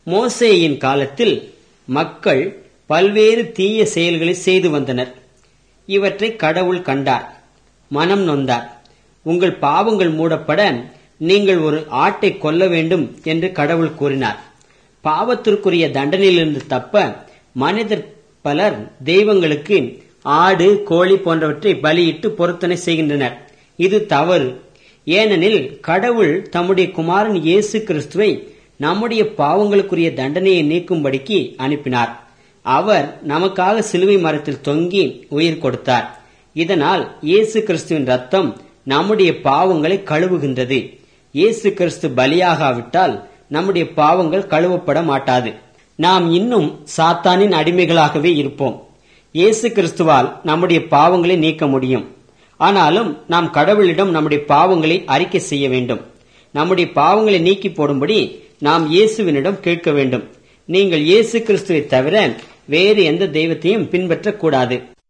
மோசேயின் காலத்தில் மக்கள் பல்வேறு தீய செயல்களை செய்து வந்தனர். இவற்றை கடவுள் கண்டார், மனம் நொந்தார். உங்கள் பாவங்கள் மூடப்பட நீங்கள் ஒரு ஆட்டை கொல்ல வேண்டும் என்று கடவுள் கூறினார். பாவத்திற்குரிய தண்டனையிலிருந்து தப்ப மனிதர் பலர் தெய்வங்களுக்கு ஆடு, கோழி போன்றவற்றை பலியிட்டு பொருத்தனை செய்கின்றனர். இது தவறு. ஏனெனில் கடவுள் தம்முடைய குமாரன் இயேசு கிறிஸ்துவை நம்முடைய பாவங்களுக்குரிய தண்டனையை நீக்கும்படிக்கு அனுப்பினார். அவர் நமக்காக சிலுவை மரத்தில் தொங்கி உயிர் கொடுத்தார். இதனால் இயேசு கிறிஸ்துவின் ரத்தம் நம்முடைய பாவங்களை கழுவுகின்றது. இயேசு கிறிஸ்து பலியாகாவிட்டால் நம்முடைய பாவங்கள் கழுவப்பட மாட்டாது. நாம் இன்னும் சாத்தானின் அடிமைகளாகவே இருப்போம். இயேசு கிறிஸ்துவால் நம்முடைய பாவங்களை நீக்க முடியும். ஆனாலும் நாம் கடவுளிடம் நம்முடைய பாவங்களை அறிக்கை செய்ய வேண்டும். நம்முடைய பாவங்களை நீக்கி போடும்படி நாம் இயேசுவினிடம் கேட்க வேண்டும். நீங்கள் இயேசு கிறிஸ்துவை தவிர வேறு எந்த தெய்வத்தையும் பின்பற்றக்கூடாது.